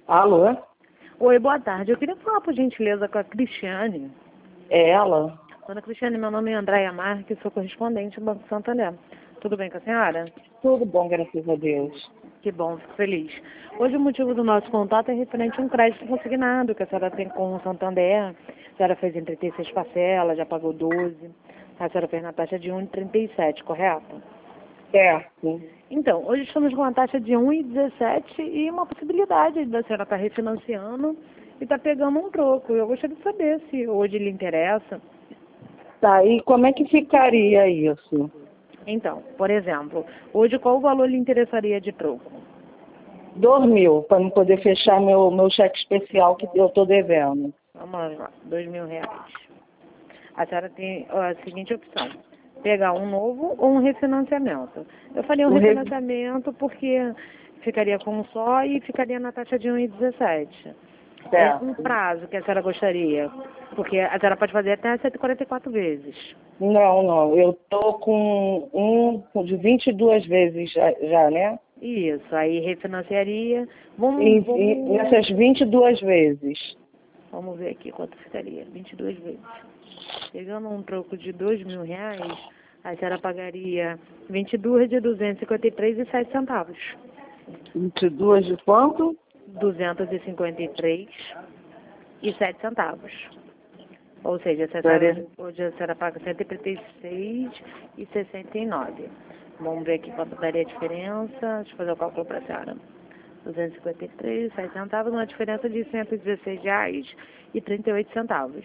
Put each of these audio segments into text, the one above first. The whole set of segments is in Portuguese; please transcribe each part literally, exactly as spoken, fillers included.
Alô? Oi, boa tarde. Eu queria falar, por gentileza, com a Cristiane. É ela? Dona Cristiane, meu nome é Andréia Marques, sou correspondente do Banco Santander. Tudo bem com a senhora? Tudo bom, graças a Deus. Que bom, fico feliz. Hoje o motivo do nosso contato é referente a um crédito consignado que a senhora tem com o Santander. A senhora fez em trinta e seis parcelas, já pagou doze. A senhora fez na taxa de um vírgula trinta e sete, correto? Certo. Então, hoje estamos com uma taxa de um vírgula dezessete e uma possibilidade da senhora estar refinanciando e estar pegando um troco. Eu gostaria de saber se hoje lhe interessa. Tá, e como é que ficaria isso? Então, por exemplo, hoje qual o valor lhe interessaria de troco? Dois mil, para não poder fechar meu, meu cheque especial que eu estou devendo. Vamos lá, dois mil reais. A senhora tem ó, a seguinte opção: pegar um novo ou um refinanciamento. Eu faria um O re- refinanciamento porque ficaria com um só e ficaria na taxa de um vírgula dezessete. É Certo. um prazo que a senhora gostaria, porque a senhora pode fazer até cento e quarenta e quatro vezes. Não, não, eu tô com um de vinte e duas vezes já, já, né? Isso, aí refinanciaria. Vamos, E, e vamos, nessas vinte e duas vezes. vamos ver aqui quanto ficaria. vinte e duas vezes. Pegando um troco de dois mil reais, a senhora pagaria vinte e duas de duzentos e cinquenta e três e sete centavos. vinte e duas de quanto? duzentos e cinquenta e três e sete centavos. Ou seja, a senhora, Daria- hoje a senhora paga cento e trinta e seis e sessenta e nove. Vamos ver aqui quanto daria a diferença. Deixa eu fazer o cálculo para a senhora. duzentos e cinquenta e três, sete centavos, uma diferença de cento e dezesseis reais e trinta e oito centavos.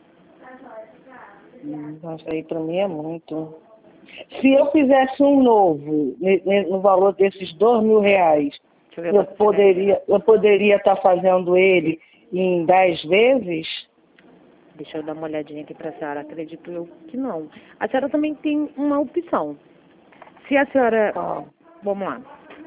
Hum, Isso aí para mim é muito. Se eu fizesse um novo, ne- ne- no valor desses dois mil reais, Deixa eu ver eu quanto ficaria. poderia eu poderia estar fazendo ele em dez vezes? Deixa eu dar uma olhadinha aqui para a senhora. Acredito eu que não. A senhora também tem uma opção. Se a senhora... Ah, Vamos lá.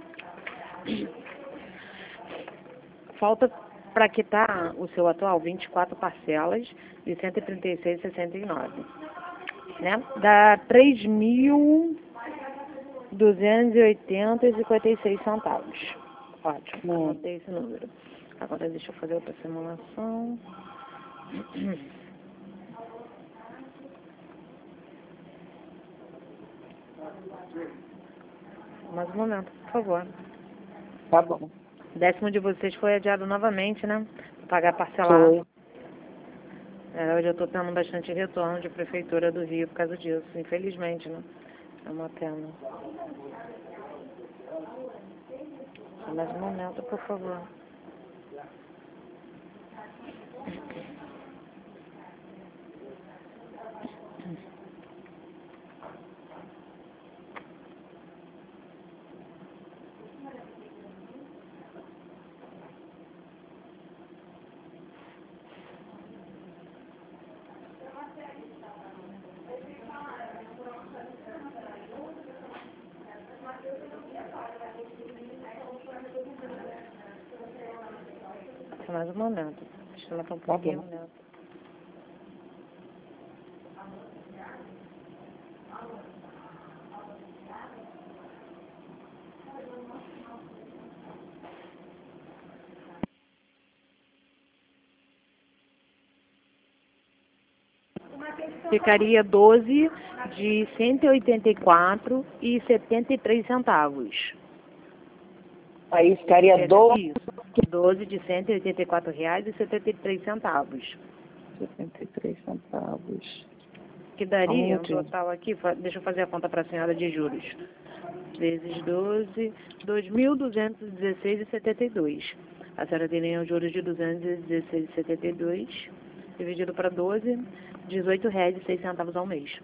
Falta para quitar o seu atual vinte e quatro parcelas de cento e trinta e seis e sessenta e nove. Né? Dá três mil duzentos e oitenta e cinquenta e seis centavos. Ótimo, hum. anotei esse número. Agora deixa eu fazer outra simulação. Mais um momento, por favor. Tá bom. O décimo de vocês foi adiado novamente, né? Para pagar parcelado. Foi. É, hoje eu estou tendo bastante retorno de prefeitura do Rio por causa disso, infelizmente, né? É uma pena. Só mais um momento, por favor. Só mais um momento. Deixa eu matar um Tá pouquinho. bom. Né? Ficaria doze de cento e oitenta e quatro e setenta e três centavos. Aí ficaria doze Isso. doze de cento e oitenta e quatro reais e setenta e três centavos. e setenta e três centavos. Que daria um Aonde? total aqui, fa- deixa eu fazer a conta para a senhora de juros. Vezes doze, dois mil duzentos e dezesseis e setenta e dois. A senhora teria os juros de duzentos e dezesseis e setenta e dois, dividido para doze, dezoito reais e seis centavos ao mês.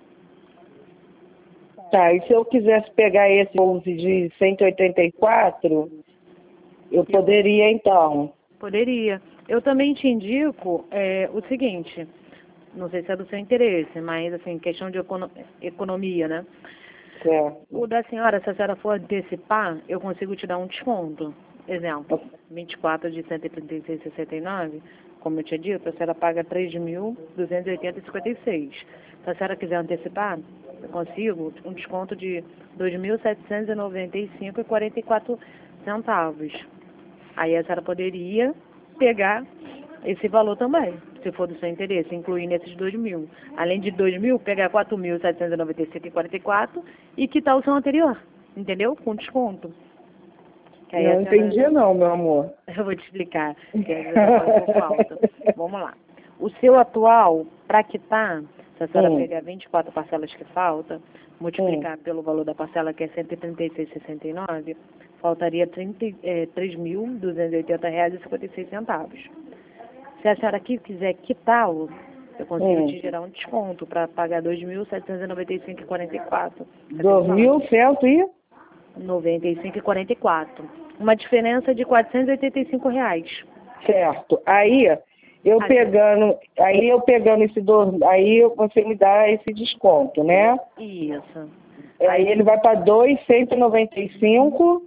Tá, e se eu quisesse pegar esse onze de cento e oitenta e quatro, eu poderia então. Poderia. Eu também te indico é, o seguinte, não sei se é do seu interesse, mas assim, questão de econo economia, né? Certo. O da senhora, se a senhora for antecipar, eu consigo te dar um desconto. Exemplo, vinte e quatro de cento e trinta e seis e sessenta e nove, como eu tinha dito, a senhora paga três mil duzentos e oitenta e cinquenta e seis. Se a senhora quiser antecipar, eu consigo um desconto de dois mil setecentos e noventa e cinco e quarenta e quatro centavos. Aí a senhora poderia pegar esse valor também, se for do seu interesse, incluir nesses dois mil. Além de dois mil, pegar quatro mil setecentos e noventa e cinco vírgula quarenta e quatro e quitar o seu anterior, entendeu? Com desconto. Que aí não entendi senhora... não, meu amor. Eu vou te explicar, que às vezes eu falo por falta. Vamos lá. O seu atual, para quitar, se a senhora hum. pegar vinte e quatro parcelas que falta, multiplicar hum. pelo valor da parcela, que é cento e trinta e seis vírgula sessenta e nove, faltaria três mil duzentos e oitenta reais e cinquenta e seis centavos. Se a senhora aqui quiser quitá-lo, eu consigo hum. te gerar um desconto para pagar dois mil setecentos e noventa e cinco reais e quarenta e quatro centavos. dois mil cento e noventa e cinco reais e quarenta e quatro centavos. Uma diferença de quatrocentos e oitenta e cinco reais. Certo. Aí, eu aí, pegando, aí eu pegando esse do, aí você me dá esse desconto, né? Isso. Aí, aí ele vai para dois mil cento e noventa e cinco.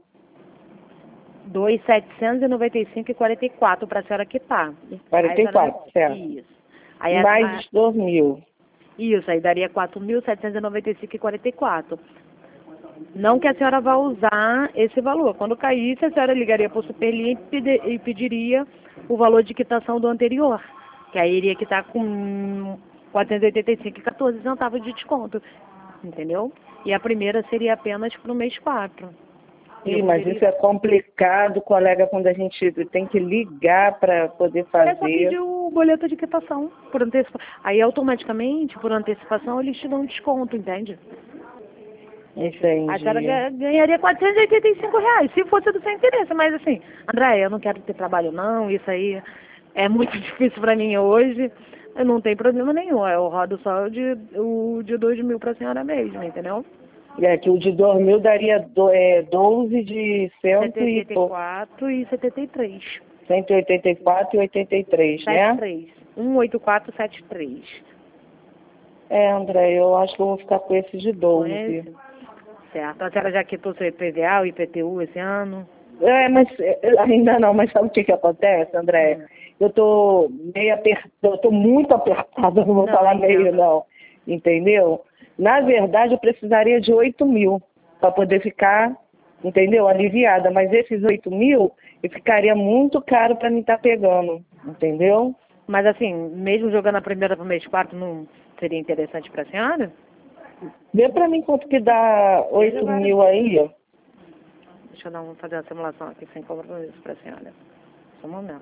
dois mil setecentos e noventa e cinco reais e quarenta e quatro para a senhora quitar. quarenta e quatro, certo. Isso. Aí mais a, dois mil. Isso, aí daria quatro mil setecentos e noventa e cinco reais e quarenta e quatro. Não que a senhora vá usar esse valor. Quando caísse, a senhora ligaria para o Superlinha e pediria o valor de quitação do anterior. Que aí iria quitar com quatrocentos e oitenta e cinco reais e quatorze centavos de desconto. Entendeu? E a primeira seria apenas para o mês quatro. Sim, mas poderia... isso é complicado, colega, quando a gente tem que ligar para poder fazer. É só pedir o boleto de quitação por antecipação. Aí automaticamente, por antecipação, eles te dão um desconto, entende? Entendi. A senhora ganharia quatrocentos e oitenta e cinco reais, se fosse do seu interesse. Mas assim, André, eu não quero ter trabalho não, isso aí é muito difícil para mim hoje. Eu não tem problema nenhum, eu rodo só o de, o de dois mil para a senhora mesmo, entendeu? É, que o de dois mil daria do, é, doze de cento e oitenta e quatro e setenta e três. cento e oitenta e quatro e oitenta e três, né? setenta e três. cento e oitenta e quatro e setenta e três. É, André, eu acho que eu vou ficar com esse de doze. Com esse? Certo. A senhora já quitou seu I P V A, o I P T U esse ano? É, mas ainda não, mas sabe o que que acontece, André? Hum. Eu tô meio apertada, eu tô muito apertada, não vou não, falar meio não, entendeu? Na verdade, eu precisaria de oito mil para poder ficar, entendeu? Aliviada, mas esses oito mil, eu ficaria muito caro para mim estar tá pegando, entendeu? Mas assim, mesmo jogando a primeira para o mês quatro, não seria interessante para a senhora? Vê para mim quanto que dá oito mil aí. Deixa eu dar uma, fazer uma simulação aqui sem compromisso para a senhora. Só um momento.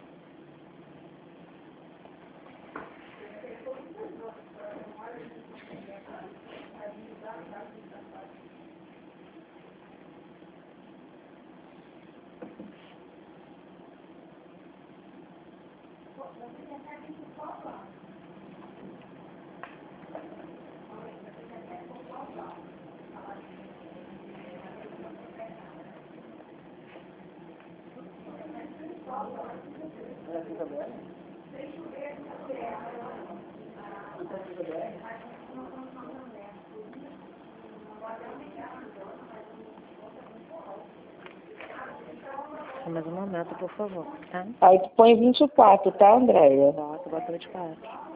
Mais um momento, por favor, tá? Aí tu põe vinte e quatro, tá, Andréia? Tá, tu bota vinte e quatro.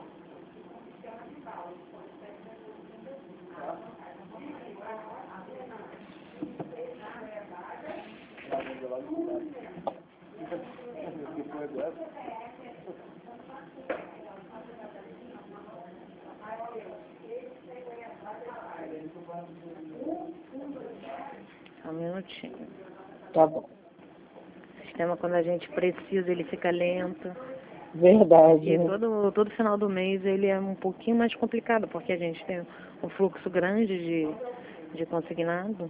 Só um minutinho. Tá bom. O sistema, quando a gente precisa, ele fica lento. Verdade. E todo, todo final do mês ele é um pouquinho mais complicado, porque a gente tem um fluxo grande de, de consignado.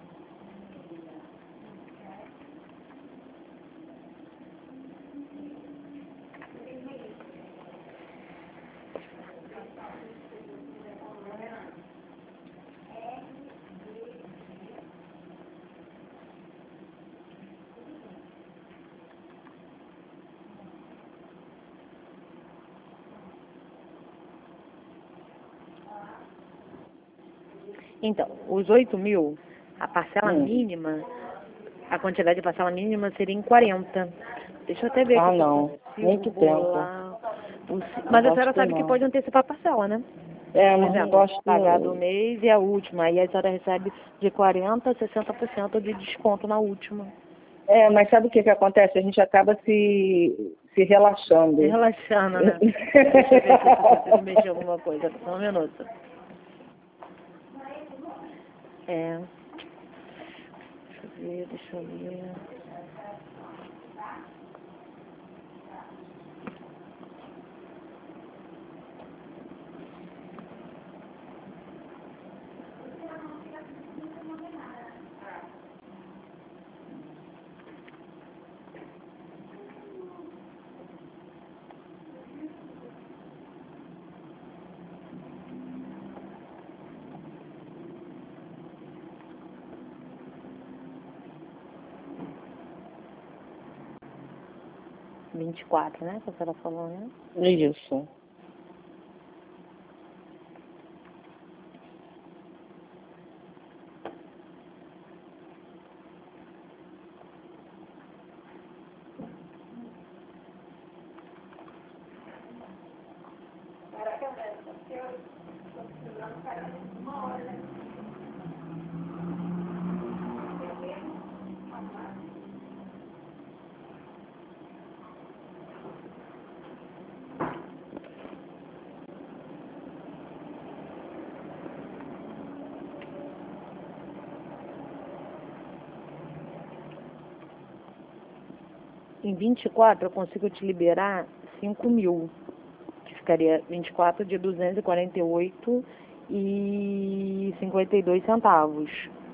Então, os oito mil, a parcela hum. mínima, a quantidade de parcela mínima seria em quarenta. Deixa eu até ver ah, aqui. Ah, não. Muito tempo. Mas a senhora sabe que pode antecipar a parcela, né? É, mas não gosto de pagar do mês e a última. Aí a senhora recebe de quarenta por cento a sessenta por cento de desconto na última. É, mas sabe o que que acontece? A gente acaba se, se relaxando. Se relaxando, né? Deixa eu ver se eu consigo mexer alguma coisa. Só um minuto. É. Deixa eu ver, deixa eu ver. vinte e quatro, né? Que a senhora falou, né? Isso. Em vinte e quatro eu consigo te liberar cinco mil, que ficaria vinte e quatro de duzentos e quarenta e oito e cinquenta e dois centavos.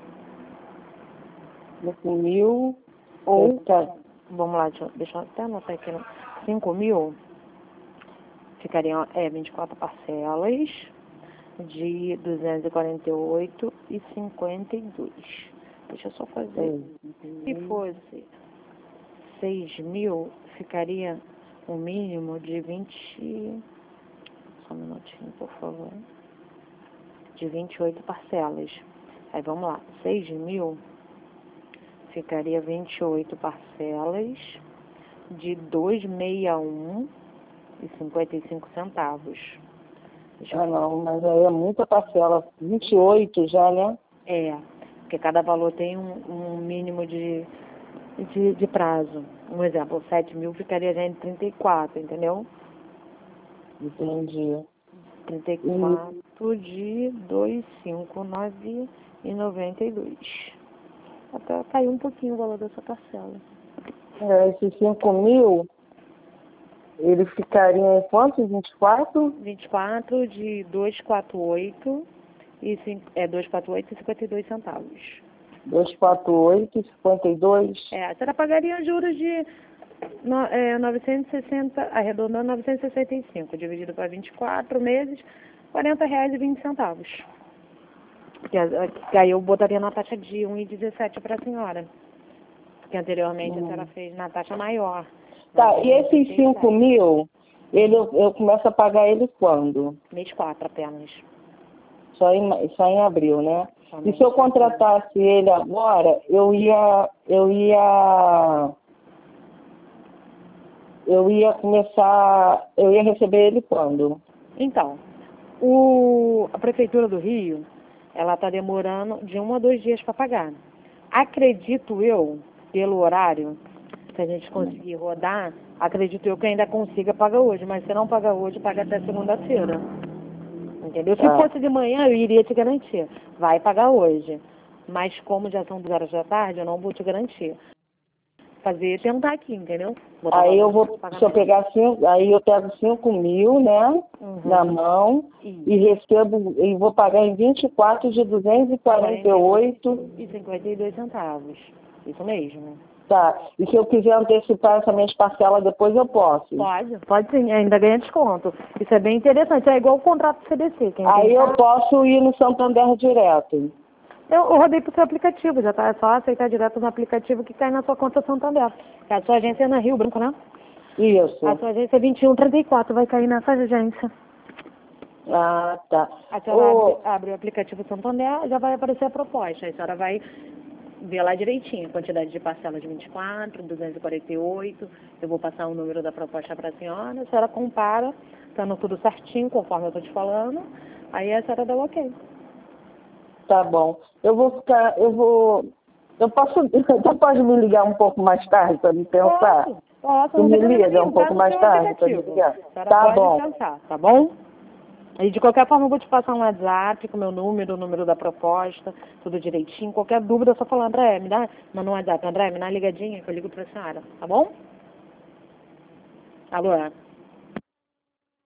cinco mil. Ou, Tá. vamos lá, deixa, eu- deixa eu até anotar aqui, no- cinco mil ficariam, é, vinte e quatro parcelas de duzentos e quarenta e oito e cinquenta e dois. Deixa eu só fazer. Se fosse seis mil, ficaria um mínimo de vinte. Só um minutinho, por favor. De vinte e oito parcelas. Aí vamos lá. seis mil ficaria vinte e oito parcelas de duzentos e sessenta e um e cinquenta e cinco centavos. Deixa eu Ah, não, mas aí é muita parcela. vinte e oito já, né? É, porque cada valor tem um, um mínimo de, de, de prazo. Um exemplo, sete mil ficaria já em trinta e quatro, entendeu? Entendi. trinta e quatro de duzentos e cinquenta e nove e noventa e dois. Até caiu um pouquinho o valor dessa parcela. É, esses cinco mil, ele ficaria em quantos? vinte e quatro? vinte e quatro de duzentos e quarenta e oito e cin- é duzentos e quarenta e oito e cinquenta e dois centavos. duzentos e quarenta e oito, cinquenta e dois. É, a senhora pagaria juros de no, é, novecentos e sessenta, arredondando novecentos e sessenta e cinco, dividido para vinte e quatro meses, quarenta reais e vinte centavos. Que, a- que aí eu botaria na taxa de um vírgula dezessete para a senhora. Porque anteriormente a Hum. senhora fez na taxa maior. Tá, e esses cinco mil, ele, eu, eu começo a pagar ele quando? Mês quatro apenas. Só em, só em abril, né? E Somente se eu contratasse ele agora, eu ia, eu ia, eu ia começar, eu ia receber ele quando? Então, o, a Prefeitura do Rio, ela está demorando de um a dois dias para pagar. Acredito eu, pelo horário, se a gente conseguir rodar, acredito eu que ainda consiga pagar hoje. Mas se não pagar hoje, paga até segunda-feira. Entendeu? Se Tá. fosse de manhã, eu iria te garantir. Vai pagar hoje. Mas como já são duas horas da tarde, eu não vou te garantir. Fazer, tentar aqui, entendeu? Botar Aí eu valor vou, de pagamento. se eu pegar cinco, aí eu pego cinco mil, né, Uhum. na mão, Isso. e recebo, e vou pagar em vinte e quatro de duzentos e quarenta e oito. E cinquenta e dois centavos. Isso mesmo. Tá. E se eu quiser antecipar essa minha parcela depois, eu posso. Pode, pode sim, ainda ganha desconto. Isso é bem interessante, é igual o contrato do C D C. Quem Aí tem eu carro- posso ir no Santander direto. Eu, eu rodei pro seu aplicativo, já tá, é só aceitar direto no aplicativo que cai na sua conta Santander. A sua agência é na Rio Branco, né? Isso. A sua agência é vinte e um trinta e quatro, vai cair nessa agência. Ah, tá. A senhora Ô, abre, abre o aplicativo Santander, já vai aparecer a proposta. Aí a senhora vai ver lá direitinho, a quantidade de parcelas de vinte e quatro, duzentos e quarenta e oito. Eu vou passar o número da proposta para a senhora, a senhora compara, estando tudo certinho, conforme eu estou te falando, aí a senhora dá o ok. tá bom. Eu vou ficar, eu vou, Eu posso, você pode me ligar um pouco mais tarde para me pensar? Posso, posso. Tu Não me tem problema liga nenhum, um pouco tá no mais seu tarde para me aplicativo. ligar? A senhora Tá pode bom. pensar, tá bom? E de qualquer forma eu vou te passar um WhatsApp com o meu número, o número da proposta, tudo direitinho. Qualquer dúvida é só falar, André, me dá, manda um WhatsApp, André, me dá uma ligadinha que eu ligo pra senhora, tá bom? Alô?